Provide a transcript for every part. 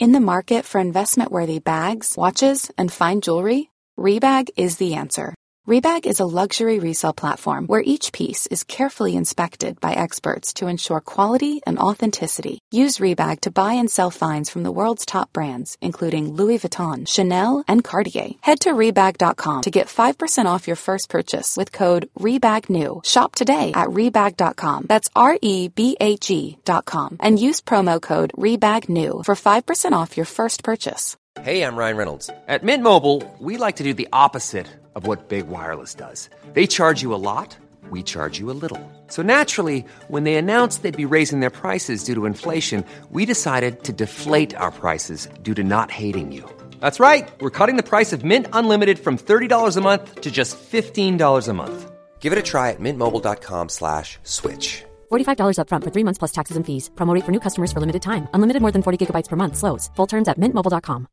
In the market for investment-worthy bags, watches, and fine jewelry, Rebag is the answer. Rebag is a luxury resale platform where each piece is carefully inspected by experts to ensure quality and authenticity. Use Rebag to buy and sell finds from the world's top brands, including Louis Vuitton, Chanel, and Cartier. Head to Rebag.com to get 5% off your first purchase with code REBAGNEW. Shop today at Rebag.com. That's REBAG.com. And use promo code REBAGNEW for 5% off your first purchase. Hey, I'm Ryan Reynolds. At Mint Mobile, we like to do the opposite of what Big Wireless does. They charge you a lot, we charge you a little. So naturally, when they announced they'd be raising their prices due to inflation, we decided to deflate our prices due to not hating you. That's right. We're cutting the price of Mint Unlimited from $30 a month to just $15 a month. Give it a try at mintmobile.com/switch. $45 up front for 3 months plus taxes and fees. Promo rate for new customers for limited time. Unlimited more than 40 gigabytes per month. Slows full terms at mintmobile.com.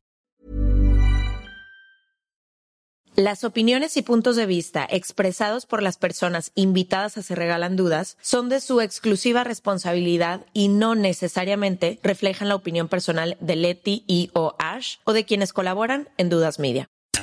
Las opiniones y puntos de vista expresados por las personas invitadas a Se Regalan Dudas son de su exclusiva responsabilidad y no necesariamente reflejan la opinión personal de Leti y o Ash o de quienes colaboran en Dudas Media.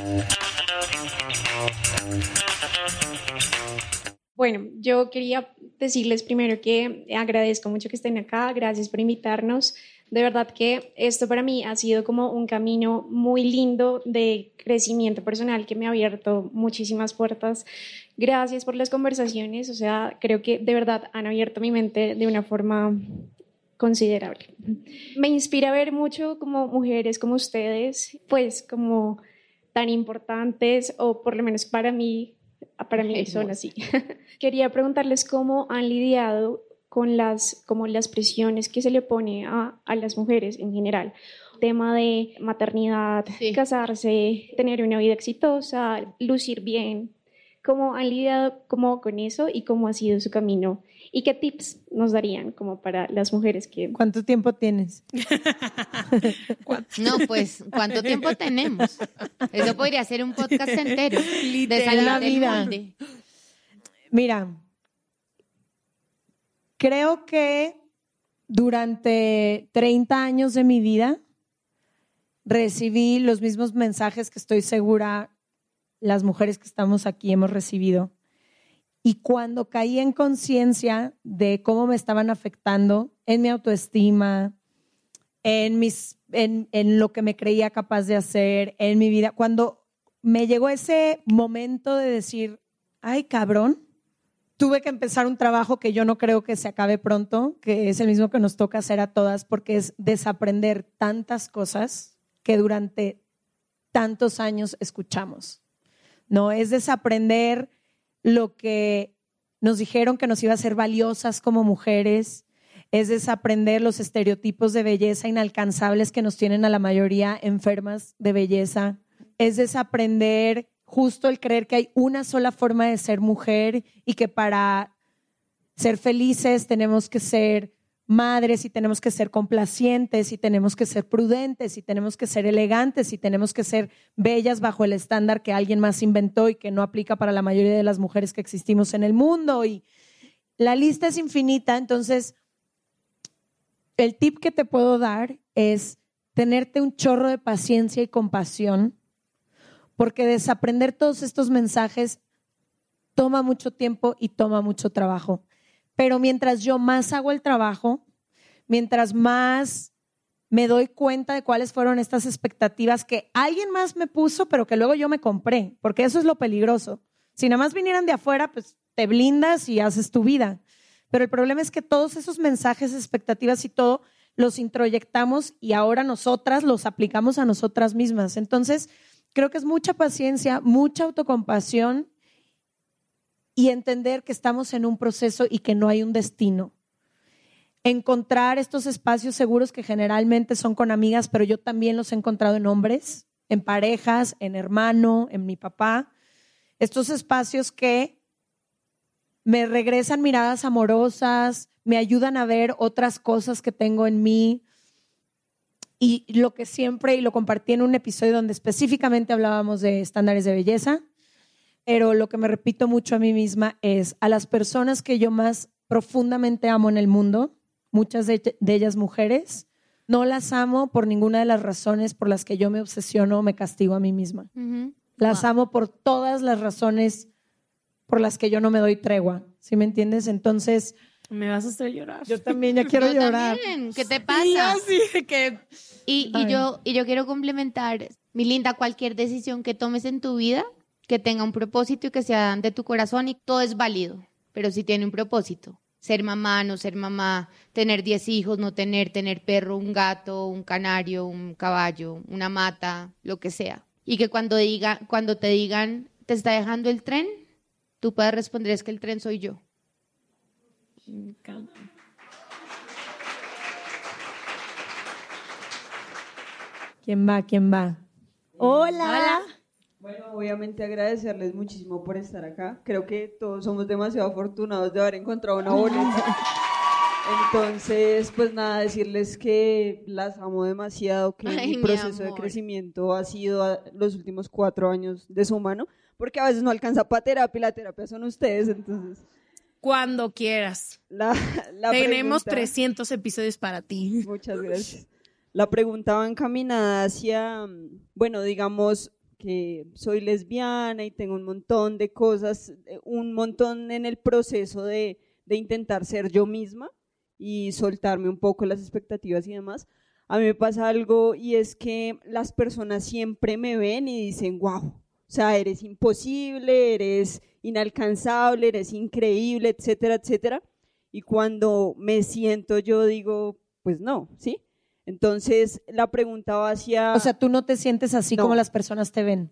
Bueno, yo quería decirles primero que agradezco mucho que estén acá, gracias por invitarnos. De verdad que esto para mí ha sido como un camino muy lindo de crecimiento personal que me ha abierto muchísimas puertas. Gracias por las conversaciones, o sea, creo que de verdad han abierto mi mente de una forma considerable. Me inspira ver mucho como mujeres como ustedes, pues como tan importantes, o por lo menos para mí son así. Quería preguntarles cómo han lidiado con las presiones que se le pone a las mujeres en general. Tema de maternidad, casarse, tener una vida exitosa, lucir bien. ¿Cómo han lidiado con eso y cómo ha sido su camino? ¿Y qué tips nos darían como para las mujeres que... ¿Cuánto tiempo tienes? No, pues, ¿cuánto tiempo tenemos? Eso podría ser un podcast entero. De salir del molde. Mira, creo que durante 30 años de mi vida recibí los mismos mensajes que estoy segura las mujeres que estamos aquí hemos recibido. Y cuando caí en conciencia de cómo me estaban afectando en mi autoestima, en lo que me creía capaz de hacer, en mi vida, cuando me llegó ese momento de decir, ay, cabrón, tuve que empezar un trabajo que yo no creo que se acabe pronto, que es el mismo que nos toca hacer a todas, porque es desaprender tantas cosas que durante tantos años escuchamos. No, es desaprender lo que nos dijeron que nos iba a hacer valiosas como mujeres, es desaprender los estereotipos de belleza inalcanzables que nos tienen a la mayoría enfermas de belleza, es desaprender justo el creer que hay una sola forma de ser mujer y que para ser felices tenemos que ser madres y tenemos que ser complacientes y tenemos que ser prudentes y tenemos que ser elegantes y tenemos que ser bellas bajo el estándar que alguien más inventó y que no aplica para la mayoría de las mujeres que existimos en el mundo. Y la lista es infinita. Entonces, el tip que te puedo dar es tenerte un chorro de paciencia y compasión, porque desaprender todos estos mensajes toma mucho tiempo y toma mucho trabajo. Pero mientras yo más hago el trabajo, mientras más me doy cuenta de cuáles fueron estas expectativas que alguien más me puso, pero que luego yo me compré, porque eso es lo peligroso. Si nada más vinieran de afuera, pues te blindas y haces tu vida. Pero el problema es que todos esos mensajes, expectativas y todo, los introyectamos y ahora nosotras los aplicamos a nosotras mismas. Entonces, creo que es mucha paciencia, mucha autocompasión y entender que estamos en un proceso y que no hay un destino. Encontrar estos espacios seguros que generalmente son con amigas, pero yo también los he encontrado en hombres, en parejas, en hermano, en mi papá. Estos espacios que me regresan miradas amorosas, me ayudan a ver otras cosas que tengo en mí. Y lo que siempre, y lo compartí en un episodio donde específicamente hablábamos de estándares de belleza, pero lo que me repito mucho a mí misma es a las personas que yo más profundamente amo en el mundo, muchas de ellas mujeres, no las amo por ninguna de las razones por las que yo me obsesiono o me castigo a mí misma. Las amo por todas las razones por las que yo no me doy tregua. ¿Sí me entiendes? Entonces... Me vas a hacer llorar. Yo también ya quiero llorar. También. ¿Qué te pasa? Sí, que... Y yo quiero complementar, mi linda, cualquier decisión que tomes en tu vida, que tenga un propósito y que sea de tu corazón, y todo es válido, pero si tiene un propósito. Ser mamá, no ser mamá, tener 10 hijos, no tener perro, un gato, un canario, un caballo, una mata, lo que sea. Y que cuando te digan, ¿te está dejando el tren? Tú puedes responder, es que el tren soy yo. Me encanta. ¿Quién va? Hola. Bueno, obviamente agradecerles muchísimo por estar acá. Creo que todos somos demasiado afortunados de haber encontrado una boleta. Entonces, pues nada, decirles que las amo demasiado, que mi proceso de crecimiento ha sido los últimos 4 años de su mano, porque a veces no alcanza para terapia y la terapia son ustedes, entonces... Cuando quieras. Tenemos 300 episodios para ti. Muchas gracias. La pregunta va encaminada hacia, bueno, digamos que soy lesbiana y tengo un montón de cosas, un montón en el proceso de intentar ser yo misma y soltarme un poco las expectativas y demás. A mí me pasa algo y es que las personas siempre me ven y dicen, wow, o sea, eres imposible, eres inalcanzable, eres increíble, etcétera, etcétera. Y cuando me siento yo digo, pues no, ¿sí? Entonces la pregunta va hacia... O sea, tú no te sientes así No. como las personas te ven.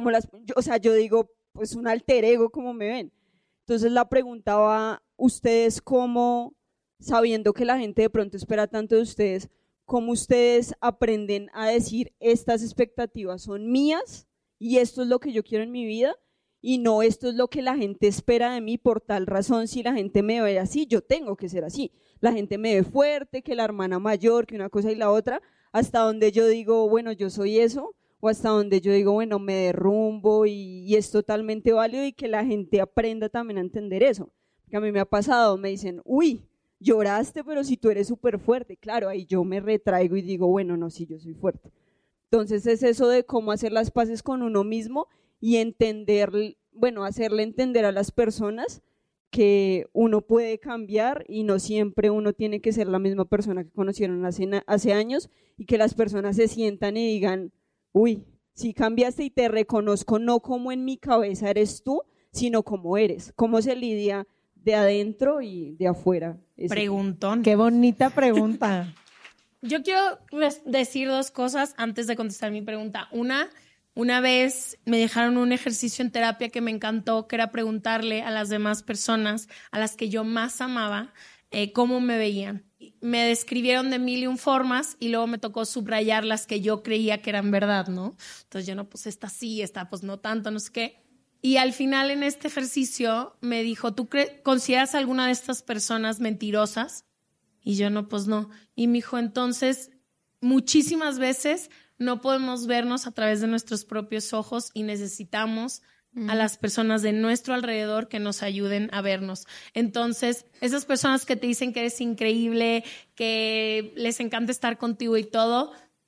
Yo digo, pues un alter ego como me ven. Entonces la pregunta va, ustedes cómo, sabiendo que la gente de pronto espera tanto de ustedes, ¿cómo ustedes aprenden a decir estas expectativas son mías y esto es lo que yo quiero en mi vida? Y no, esto es lo que la gente espera de mí por tal razón, si la gente me ve así, yo tengo que ser así. La gente me ve fuerte, que la hermana mayor, que una cosa y la otra, hasta donde yo digo, bueno, yo soy eso, o hasta donde yo digo, bueno, me derrumbo y es totalmente válido y que la gente aprenda también a entender eso. Porque a mí me ha pasado, me dicen, uy, lloraste, pero si tú eres súper fuerte. Claro, ahí yo me retraigo y digo, bueno, no, sí, yo soy fuerte. Entonces es eso de cómo hacer las paces con uno mismo y entender, bueno, hacerle entender a las personas que uno puede cambiar y no siempre uno tiene que ser la misma persona que conocieron hace años y que las personas se sientan y digan, uy, sí cambiaste y te reconozco no como en mi cabeza eres tú, sino como eres, cómo se lidia de adentro y de afuera. Preguntón. Qué bonita pregunta. Yo quiero decir 2 cosas antes de contestar mi pregunta. Una vez me dejaron un ejercicio en terapia que me encantó, que era preguntarle a las demás personas, a las que yo más amaba, cómo me veían. Me describieron de 1001 formas y luego me tocó subrayar las que yo creía que eran verdad, ¿no? Entonces yo no, pues esta sí, esta pues no tanto, no sé qué. Y al final en este ejercicio me dijo, ¿tú consideras a alguna de estas personas mentirosas? Y yo no, pues no. Y me dijo, entonces, muchísimas veces no podemos vernos a través de nuestros propios ojos y necesitamos a las personas de nuestro alrededor que nos ayuden a vernos. Entonces, esas personas que te dicen que eres increíble, que les encanta estar contigo y todo,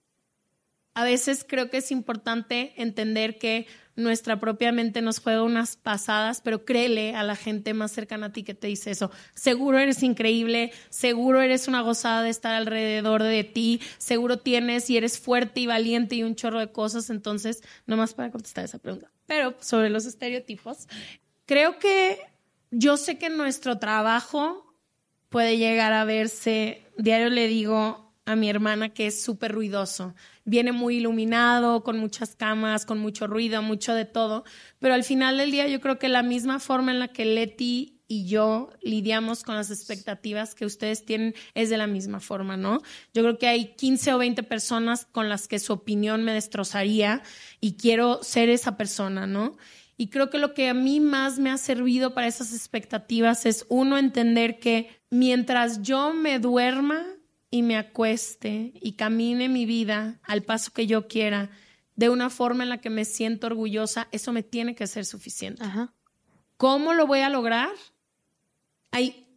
a veces creo que es importante entender que nuestra propia mente nos juega unas pasadas, pero créele a la gente más cercana a ti que te dice eso. Seguro eres increíble, seguro eres una gozada de estar alrededor de ti, seguro tienes y eres fuerte y valiente y un chorro de cosas. Entonces, nomás para contestar esa pregunta. Pero sobre los estereotipos, creo que yo sé que nuestro trabajo puede llegar a verse, diario le digo a mi hermana que es súper ruidoso. Viene muy iluminado, con muchas camas, con mucho ruido, mucho de todo. Pero al final del día yo creo que la misma forma en la que Leti y yo lidiamos con las expectativas que ustedes tienen es de la misma forma, ¿no? Yo creo que hay 15 o 20 personas con las que su opinión me destrozaría y quiero ser esa persona, ¿no? Y creo que lo que a mí más me ha servido para esas expectativas es, uno, entender que mientras yo me duerma y me acueste y camine mi vida al paso que yo quiera, de una forma en la que me siento orgullosa, eso me tiene que ser suficiente. Ajá. ¿Cómo lo voy a lograr? Hay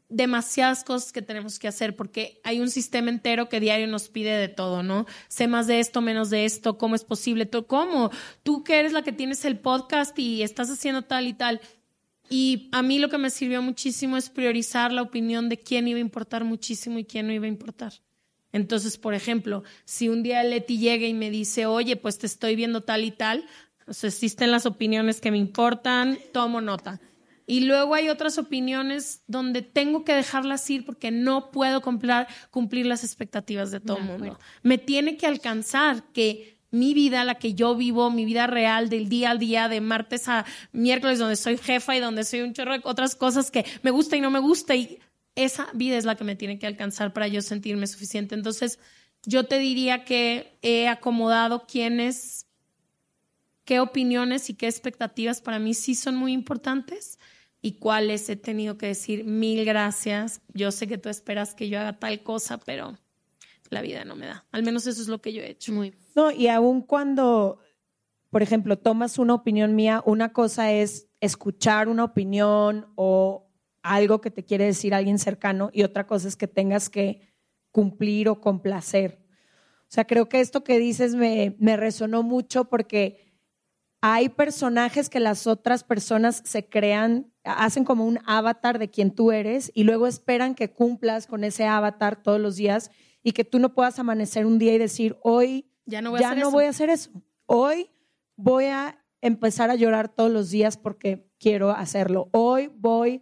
demasiadas cosas que tenemos que hacer porque hay un sistema entero que diario nos pide de todo, ¿no? Sé más de esto, menos de esto, ¿cómo es posible? ¿Cómo? Tú que eres la que tienes el podcast y estás haciendo tal y tal. Y a mí lo que me sirvió muchísimo es priorizar la opinión de quién iba a importar muchísimo y quién no iba a importar. Entonces, por ejemplo, si un día Leti llega y me dice, oye, pues te estoy viendo tal y tal, pues existen las opiniones que me importan, tomo nota. Y luego hay otras opiniones donde tengo que dejarlas ir porque no puedo cumplir las expectativas de todo el mundo. Me tiene que alcanzar que mi vida, la que yo vivo, mi vida real del día al día, de martes a miércoles, donde soy jefa y donde soy un chorro de otras cosas que me gusta y no me gusta, y esa vida es la que me tiene que alcanzar para yo sentirme suficiente. Entonces, yo te diría que he acomodado qué opiniones y qué expectativas para mí sí son muy importantes y cuáles he tenido que decir 1000 gracias. Yo sé que tú esperas que yo haga tal cosa, pero la vida no me da. Al menos eso es lo que yo he hecho. No, y aun cuando, por ejemplo, tomas una opinión mía, una cosa es escuchar una opinión o algo que te quiere decir alguien cercano y otra cosa es que tengas que cumplir o complacer. O sea, creo que esto que dices me resonó mucho porque hay personajes que las otras personas se crean, hacen como un avatar de quien tú eres y luego esperan que cumplas con ese avatar todos los días y que tú no puedas amanecer un día y decir, hoy ya no voy a hacer eso. Hoy voy a empezar a llorar todos los días porque quiero hacerlo. Hoy voy.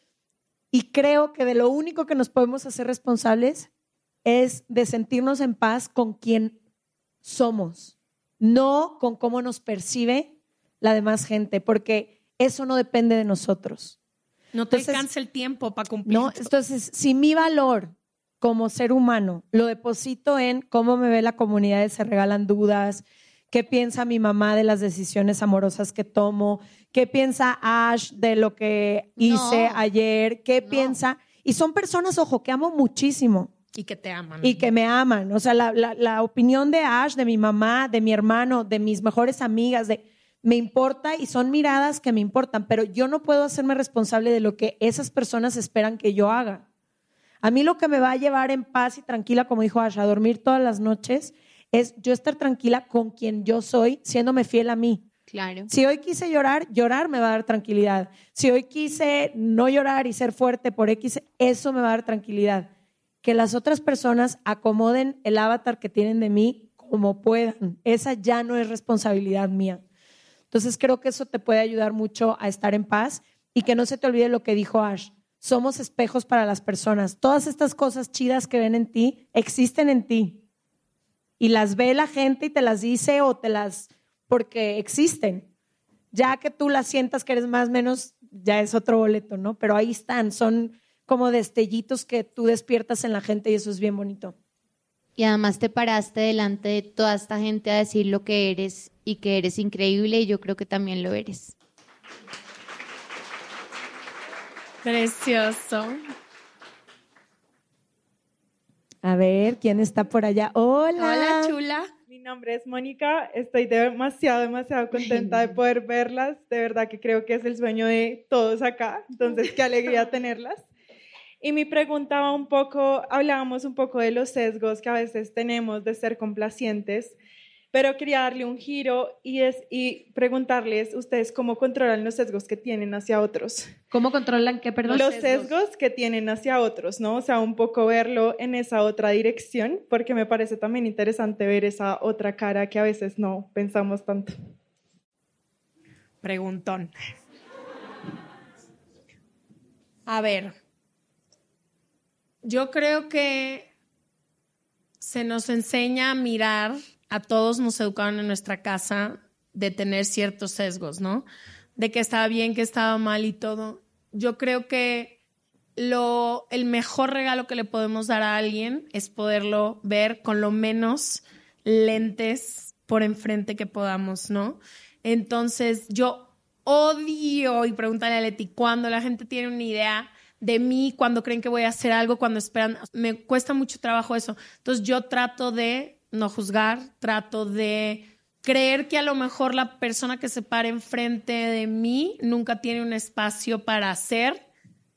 Y creo que de lo único que nos podemos hacer responsables es de sentirnos en paz con quien somos. No con cómo nos percibe la demás gente, porque eso no depende de nosotros. No te alcanza el tiempo para cumplir. No, entonces, si mi valor como ser humano lo deposito en cómo me ve la comunidad de Se Regalan Dudas, qué piensa mi mamá de las decisiones amorosas que tomo, qué piensa Ash de lo que hice ayer, qué piensa... Y son personas, ojo, que amo muchísimo. Y que te aman. Y que me aman. O sea, la opinión de Ash, de mi mamá, de mi hermano, de mis mejores amigas, me importa y son miradas que me importan, pero yo no puedo hacerme responsable de lo que esas personas esperan que yo haga. A mí lo que me va a llevar en paz y tranquila, como dijo Ash, a dormir todas las noches, es yo estar tranquila con quien yo soy, siéndome fiel a mí. Claro. Si hoy quise llorar me va a dar tranquilidad. Si hoy quise no llorar y ser fuerte por X, eso me va a dar tranquilidad. Que las otras personas acomoden el avatar que tienen de mí como puedan. Esa ya no es responsabilidad mía. Entonces creo que eso te puede ayudar mucho a estar en paz y que no se te olvide lo que dijo Ash. Somos espejos para las personas. Todas estas cosas chidas que ven en ti existen en ti. Y las ve la gente y te las dice porque existen. Ya que tú las sientas que eres más o menos, ya es otro boleto, ¿no? Pero ahí están, son como destellitos que tú despiertas en la gente y eso es bien bonito. Y además te paraste delante de toda esta gente a decir lo que eres y que eres increíble y yo creo que también lo eres. Precioso. A ver, ¿quién está por allá? Hola. Hola, chula. Mi nombre es Mónica. Estoy demasiado contenta de poder verlas. De verdad que creo que es el sueño de todos acá. Entonces, qué alegría tenerlas. Y mi pregunta va un poco, hablábamos un poco de los sesgos que a veces tenemos de ser complacientes, pero quería darle un giro y preguntarles ustedes cómo controlan los sesgos que tienen hacia otros. ¿Cómo controlan qué, perdón? Los sesgos que tienen hacia otros, ¿no? O sea, un poco verlo en esa otra dirección, porque me parece también interesante ver esa otra cara que a veces no pensamos tanto. Preguntón. A ver, yo creo que se nos enseña a mirar, a todos nos educaron en nuestra casa de tener ciertos sesgos, ¿no? De que estaba bien, que estaba mal y todo. Yo creo que el mejor regalo que le podemos dar a alguien es poderlo ver con lo menos lentes por enfrente que podamos, ¿no? Entonces, yo odio, y pregúntale a Leti, cuando la gente tiene una idea de mí, cuando creen que voy a hacer algo, cuando esperan, me cuesta mucho trabajo eso. Entonces, yo trato de no juzgar, trato de creer que a lo mejor la persona que se para enfrente de mí nunca tiene un espacio para hacer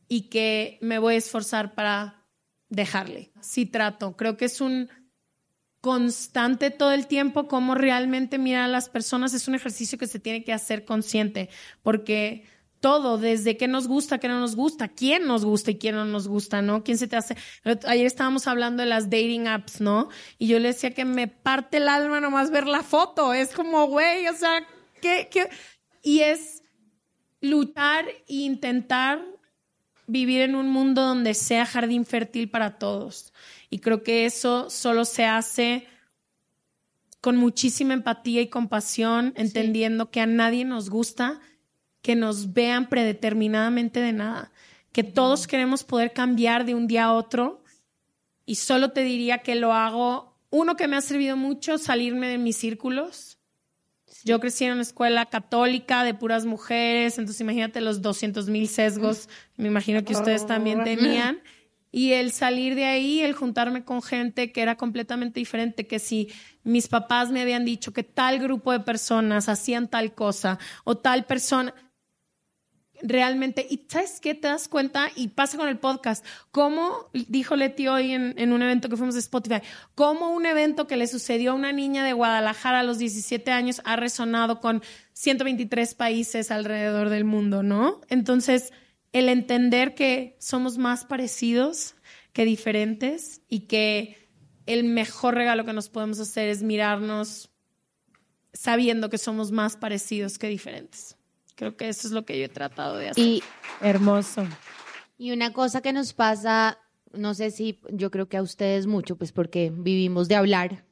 y que me voy a esforzar para dejarle. Sí trato. Creo que es un constante todo el tiempo cómo realmente mirar a las personas. Es un ejercicio que se tiene que hacer consciente, porque todo, desde qué nos gusta, qué no nos gusta, quién nos gusta y quién no nos gusta, ¿no? ¿Quién se te hace? Ayer estábamos hablando de las dating apps, ¿no? Y yo le decía que me parte el alma nomás ver la foto. Es como, güey, o sea, ¿qué? Y es luchar e intentar vivir en un mundo donde sea jardín fértil para todos. Y creo que eso solo se hace con muchísima empatía y compasión, entendiendo que a nadie nos gusta que nos vean predeterminadamente de nada, que todos queremos poder cambiar de un día a otro, y solo te diría que lo hago, uno que me ha servido mucho, salirme de mis círculos. Yo crecí en una escuela católica de puras mujeres, entonces imagínate los 200,000 sesgos, me imagino que ustedes también tenían, y el salir de ahí, el juntarme con gente que era completamente diferente, que si mis papás me habían dicho que tal grupo de personas hacían tal cosa, o tal persona, realmente, y ¿sabes qué? Te das cuenta, y pasa con el podcast, como dijo Leti hoy en un evento que fuimos de Spotify, cómo un evento que le sucedió a una niña de Guadalajara a los 17 años ha resonado con 123 países alrededor del mundo, ¿no? Entonces, el entender que somos más parecidos que diferentes, y que el mejor regalo que nos podemos hacer es mirarnos sabiendo que somos más parecidos que diferentes. Creo que eso es lo que yo he tratado de hacer. Y hermoso. Y una cosa que nos pasa, no sé si, yo creo que a ustedes mucho, pues porque vivimos de hablar,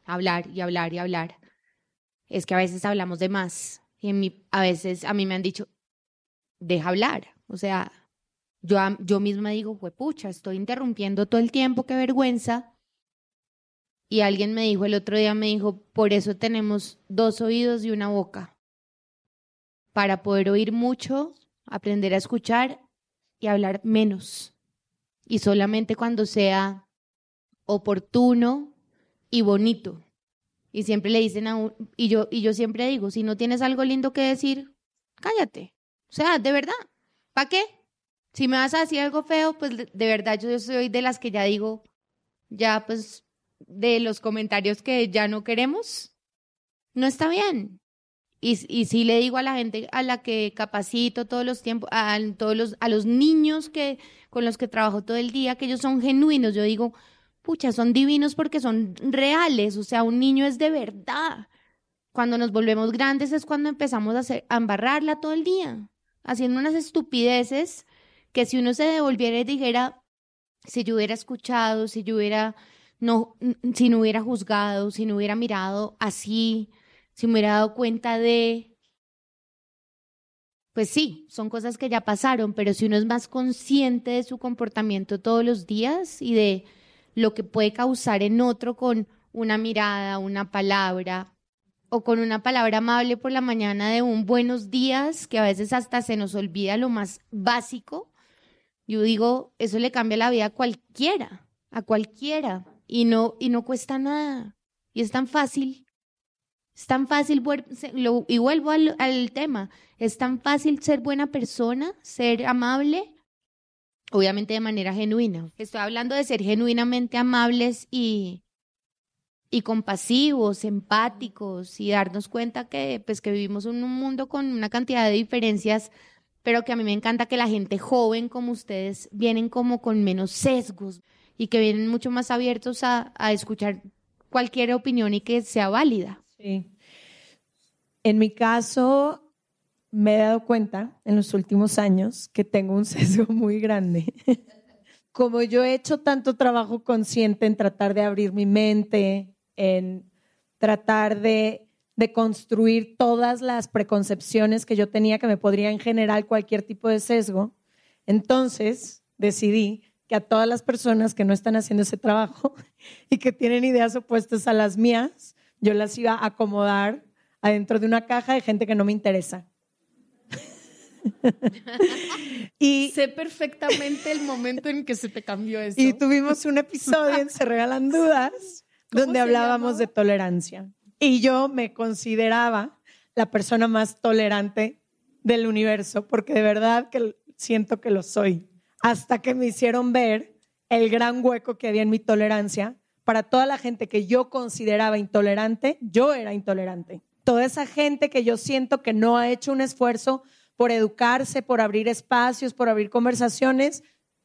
es que a veces hablamos de más. Y a veces a mí me han dicho, deja hablar. O sea, yo misma digo, juepucha, estoy interrumpiendo todo el tiempo, qué vergüenza. Y alguien me dijo el otro día, me dijo, por eso tenemos 2 oídos y una boca. Para poder oír mucho, aprender a escuchar y hablar menos. Y solamente cuando sea oportuno y bonito. Y siempre le dicen a uno, y yo siempre digo, si no tienes algo lindo que decir, cállate. O sea, de verdad, ¿para qué? Si me vas a decir algo feo, pues de verdad yo soy de las que ya digo, ya pues de los comentarios que ya no queremos, no está bien. Y sí le digo a la gente a la que capacito todos los tiempos, a los niños con los que trabajo todo el día, que ellos son genuinos. Yo digo, pucha, son divinos porque son reales. O sea, un niño es de verdad. Cuando nos volvemos grandes es cuando empezamos a embarrarla todo el día, haciendo unas estupideces que si uno se devolviera y dijera, si yo hubiera escuchado, si no hubiera juzgado, si no hubiera mirado así, si me hubiera dado cuenta pues sí, son cosas que ya pasaron, pero si uno es más consciente de su comportamiento todos los días y de lo que puede causar en otro con una mirada, una palabra, o con una palabra amable por la mañana de un buenos días, que a veces hasta se nos olvida lo más básico, yo digo, eso le cambia la vida a cualquiera, y no cuesta nada, y es tan fácil. Es tan fácil, y vuelvo al tema, es tan fácil ser buena persona, ser amable, obviamente de manera genuina. Estoy hablando de ser genuinamente amables y compasivos, empáticos, y darnos cuenta que vivimos en un mundo con una cantidad de diferencias, pero que a mí me encanta que la gente joven como ustedes vienen como con menos sesgos y que vienen mucho más abiertos a escuchar cualquier opinión y que sea válida. Sí. En mi caso, me he dado cuenta en los últimos años que tengo un sesgo muy grande. Como yo he hecho tanto trabajo consciente en tratar de abrir mi mente, en tratar de construir todas las preconcepciones que yo tenía que me podrían generar cualquier tipo de sesgo, entonces decidí que a todas las personas que no están haciendo ese trabajo y que tienen ideas opuestas a las mías, yo las iba a acomodar adentro de una caja de gente que no me interesa. Y sé perfectamente el momento en que se te cambió eso. Y tuvimos un episodio en Se Regalan Dudas donde hablábamos de tolerancia. Y yo me consideraba la persona más tolerante del universo, porque de verdad que siento que lo soy. hasta que me hicieron ver el gran hueco que había en mi tolerancia. Para toda la gente que yo consideraba intolerante, yo era intolerante. Toda esa gente que yo siento que no ha hecho un esfuerzo por educarse, por abrir espacios, por abrir conversaciones,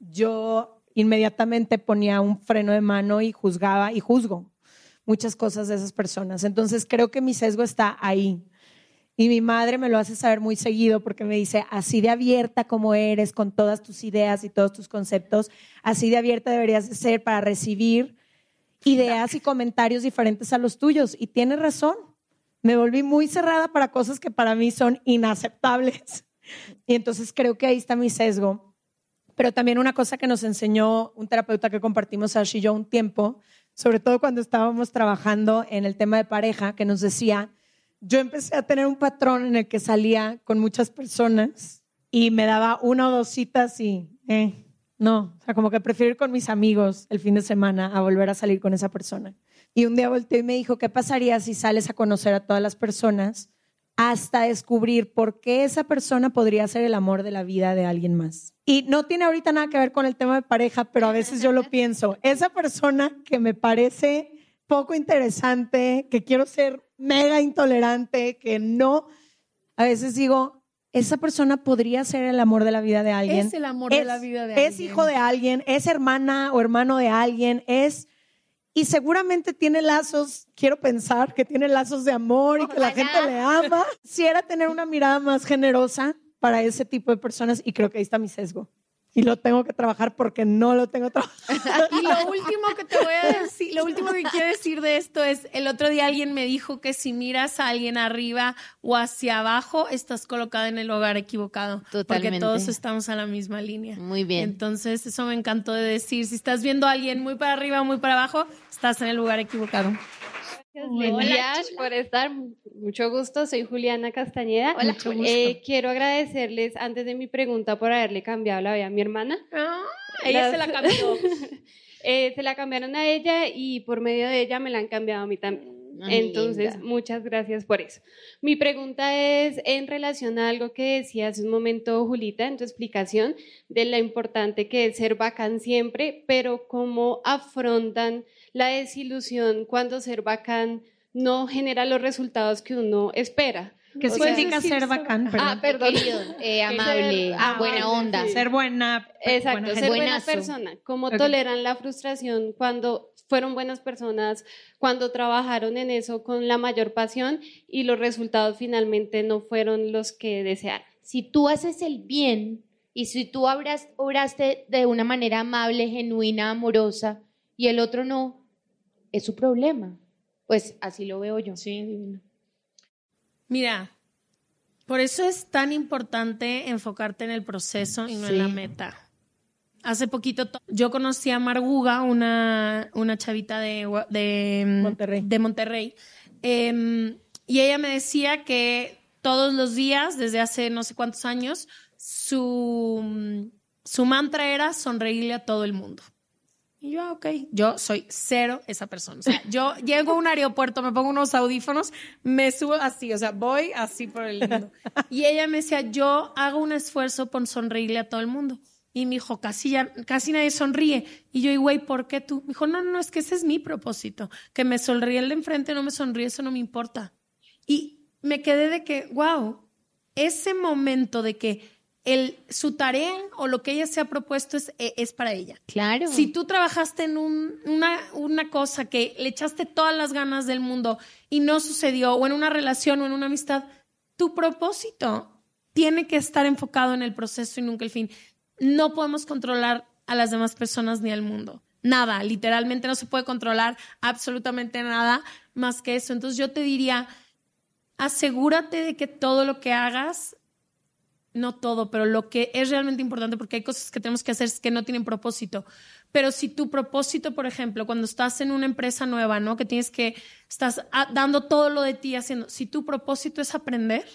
yo inmediatamente ponía un freno de mano y juzgaba y juzgo muchas cosas de esas personas. Entonces creo que mi sesgo está ahí. Y mi madre me lo hace saber muy seguido porque me dice, así de abierta como eres con todas tus ideas y todos tus conceptos, así de abierta deberías de ser para recibir ideas y comentarios diferentes a los tuyos. Y tiene razón. Me volví muy cerrada para cosas que para mí son inaceptables. Y entonces creo que ahí está mi sesgo. Pero también una cosa que nos enseñó un terapeuta que compartimos, Ash y yo, un tiempo, sobre todo cuando estábamos trabajando en el tema de pareja, que nos decía, yo empecé a tener un patrón en el que salía con muchas personas y me daba 1 o 2 citas y no, o sea, como que prefiero ir con mis amigos el fin de semana a volver a salir con esa persona. Y un día volteó y me dijo, ¿qué pasaría si sales a conocer a todas las personas hasta descubrir por qué esa persona podría ser el amor de la vida de alguien más? Y no tiene ahorita nada que ver con el tema de pareja, pero a veces yo lo pienso. Esa persona que me parece poco interesante, que quiero ser mega intolerante, que no, a veces digo, esa persona podría ser el amor de la vida de alguien. Es el amor de la vida de alguien. Es hijo de alguien, es hermana o hermano de alguien, y seguramente tiene lazos, quiero pensar que tiene lazos de amor y que la gente le ama. Quisiera tener una mirada más generosa para ese tipo de personas y creo que ahí está mi sesgo. Y lo tengo que trabajar porque no lo tengo trabajado. Y lo último que te voy a decir, lo último que quiero decir de esto es, el otro día alguien me dijo que si miras a alguien arriba o hacia abajo, estás colocada en el lugar equivocado. Totalmente. Porque todos estamos a la misma línea. Muy bien. Entonces, eso me encantó de decir. Si estás viendo a alguien muy para arriba o muy para abajo, estás en el lugar equivocado. Gracias por estar. Mucho gusto, soy Juliana Castañeda. Hola. Mucho gusto. Quiero agradecerles antes de mi pregunta por haberle cambiado la vida a mi hermana. Ella se la cambió. Se la cambiaron a ella y por medio de ella me la han cambiado a mí también. Entonces, linda. muchas gracias por eso. Mi pregunta es en relación a algo que decía hace un momento Julita en tu explicación de lo importante que es ser bacán siempre, pero cómo afrontan la desilusión cuando ser bacán no genera los resultados que uno espera. ¿Qué significa ser bacán? Perdón. Querido, amable, buena onda. Ser buena. Exacto, ser buena Buenazo. persona. ¿Cómo Ok. toleran la frustración cuando fueron buenas personas, cuando trabajaron en eso con la mayor pasión y los resultados finalmente no fueron los que desearon? Si tú haces el bien y si tú obraste de una manera amable, genuina, amorosa y el otro no, es su problema. Pues así lo veo yo. Sí, divino. Mira, por eso es tan importante enfocarte en el proceso y no en la meta. Hace poquito yo conocí a Marguga, una chavita de Monterrey. Y ella me decía que todos los días, desde hace no sé cuántos años, su mantra era sonreírle a todo el mundo. Y yo, ok, yo soy cero esa persona. O sea, yo llego a un aeropuerto, me pongo unos audífonos, me subo así, o sea, voy así por el mundo. Y ella me decía, yo hago un esfuerzo por sonreírle a todo el mundo. Y me dijo, casi nadie sonríe. Y yo, güey, ¿por qué tú? Me dijo, no, es que ese es mi propósito. Que me sonríe el de enfrente, no me sonríe, eso no me importa. Y me quedé de que, wow, ese momento de que su tarea o lo que ella se ha propuesto es para ella. Claro. Si tú trabajaste en una cosa que le echaste todas las ganas del mundo y no sucedió, o en una relación o en una amistad, tu propósito tiene que estar enfocado en el proceso y nunca el fin. No podemos controlar a las demás personas ni al mundo. Nada, literalmente no se puede controlar absolutamente nada más que eso. Entonces yo te diría, asegúrate de que todo lo que hagas, no todo, pero lo que es realmente importante, porque hay cosas que tenemos que hacer que no tienen propósito. Pero si tu propósito, por ejemplo, cuando estás en una empresa nueva, ¿no? Que estás dando todo lo de ti haciendo. Si tu propósito es aprender,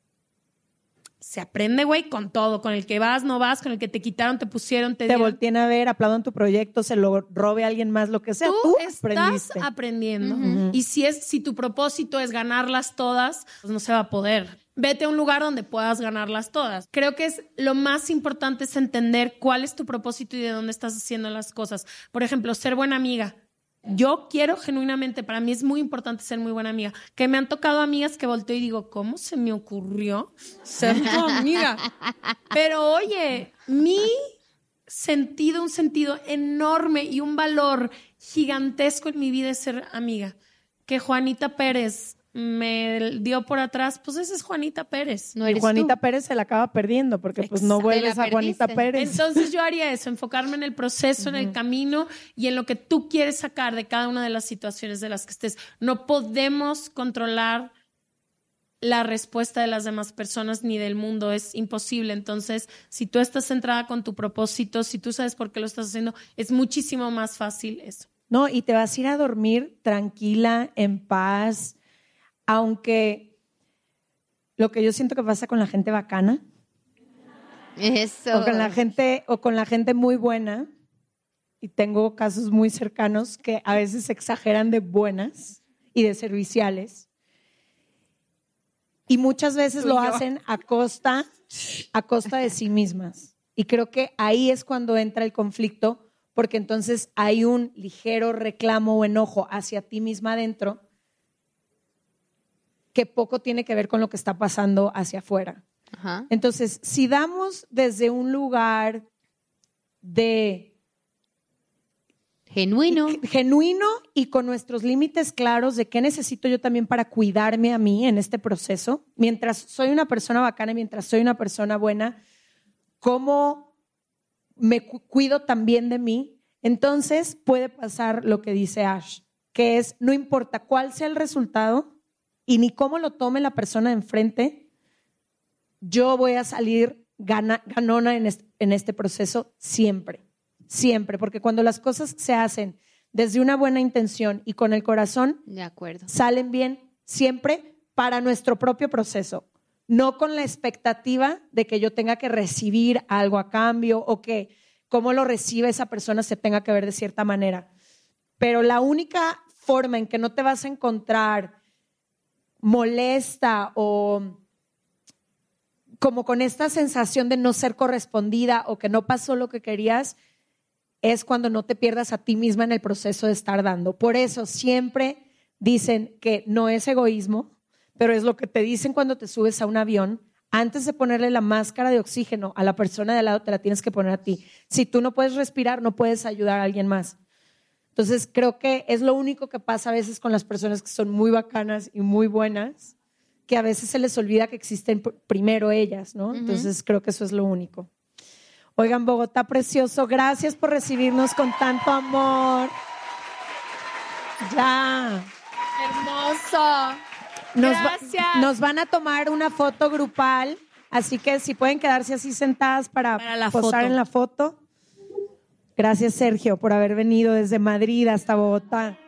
se aprende, güey, con todo. Con el que vas, no vas, con el que te quitaron, te pusieron, te dieron. volteen a ver, aplaudan tu proyecto, se lo robe a alguien más, lo que sea. Tú estás aprendiste. aprendiendo. Y si tu propósito es ganarlas todas, pues no se va a poder. vete a un lugar donde puedas ganarlas todas. Creo que lo más importante es entender cuál es tu propósito y de dónde estás haciendo las cosas. Por ejemplo, ser buena amiga. Yo quiero genuinamente, para mí es muy importante ser muy buena amiga. Que me han tocado amigas que volteo y digo, ¿cómo se me ocurrió ser tu amiga? Pero oye, un sentido enorme y un valor gigantesco en mi vida es ser amiga. Que Juanita Pérez me dio por atrás, pues esa es Juanita Pérez. No eres Juanita tú. Pérez se la acaba perdiendo porque pues no vuelves a Juanita Pérez. Entonces yo haría eso, enfocarme en el proceso, en el camino y en lo que tú quieres sacar de cada una de las situaciones de las que estés. No podemos controlar la respuesta de las demás personas ni del mundo, es imposible. Entonces, si tú estás centrada con tu propósito, si tú sabes por qué lo estás haciendo, es muchísimo más fácil eso. No, y te vas a ir a dormir tranquila, en paz, aunque lo que yo siento que pasa con la gente bacana, eso, o con la gente muy buena, y tengo casos muy cercanos que a veces exageran de buenas y de serviciales, y muchas veces lo hacen a costa de sí mismas. Y creo que ahí es cuando entra el conflicto, porque entonces hay un ligero reclamo o enojo hacia ti misma adentro que poco tiene que ver con lo que está pasando hacia afuera. Ajá. Entonces, si damos desde un lugar de genuino y con nuestros límites claros de qué necesito yo también para cuidarme a mí en este proceso, mientras soy una persona bacana, mientras soy una persona buena, cómo me cuido también de mí, entonces puede pasar lo que dice Ash, que es no importa cuál sea el resultado y ni cómo lo tome la persona de enfrente, yo voy a salir ganona en este proceso siempre, porque cuando las cosas se hacen desde una buena intención y con el corazón, de acuerdo, salen bien siempre para nuestro propio proceso, no con la expectativa de que yo tenga que recibir algo a cambio o que cómo lo recibe esa persona se tenga que ver de cierta manera. Pero la única forma en que no te vas a encontrar molesta o como con esta sensación de no ser correspondida o que no pasó lo que querías es cuando no te pierdas a ti misma en el proceso de estar dando. Por eso siempre dicen que no es egoísmo, pero es lo que te dicen cuando te subes a un avión. Antes de ponerle la máscara de oxígeno a la persona de al lado, te la tienes que poner a ti. Si tú no puedes respirar, no puedes ayudar a alguien más. Entonces creo que es lo único que pasa a veces con las personas que son muy bacanas y muy buenas, que a veces se les olvida que existen primero ellas, ¿no? Entonces creo que eso es lo único. Oigan, Bogotá precioso, gracias por recibirnos con tanto amor. Ya. Hermoso. Gracias. Nos van a tomar una foto grupal, así que si pueden quedarse así sentadas para posar en la foto. Gracias, Sergio, por haber venido desde Madrid hasta Bogotá.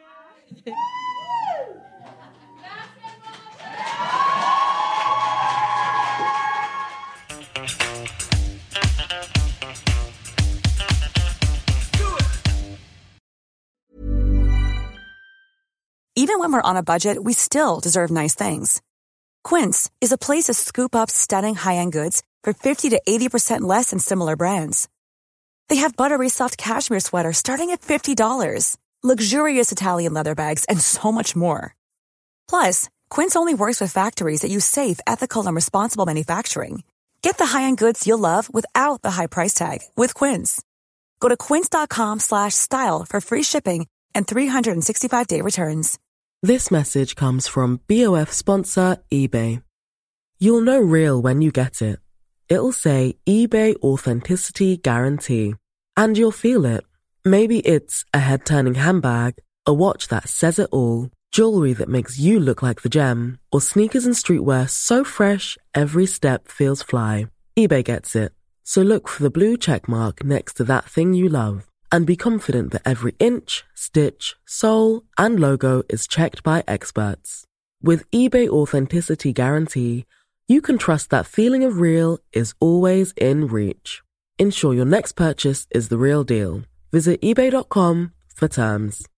Even when we're on a budget, we still deserve nice things. Quince is a place to scoop up stunning high-end goods for 50 to 80% less than similar brands. They have buttery soft cashmere sweaters starting at $50, luxurious Italian leather bags, and so much more. Plus, Quince only works with factories that use safe, ethical, and responsible manufacturing. Get the high-end goods you'll love without the high price tag with Quince. Go to quince.com/style for free shipping and 365-day returns. This message comes from BOF sponsor eBay. You'll know real when you get it. It'll say eBay Authenticity Guarantee. And you'll feel it. Maybe it's a head-turning handbag, a watch that says it all, jewelry that makes you look like the gem, or sneakers and streetwear so fresh every step feels fly. eBay gets it. So look for the blue check mark next to that thing you love. And be confident that every inch, stitch, sole, and logo is checked by experts. With eBay Authenticity Guarantee, you can trust that feeling of real is always in reach. Ensure your next purchase is the real deal. Visit eBay.com for terms.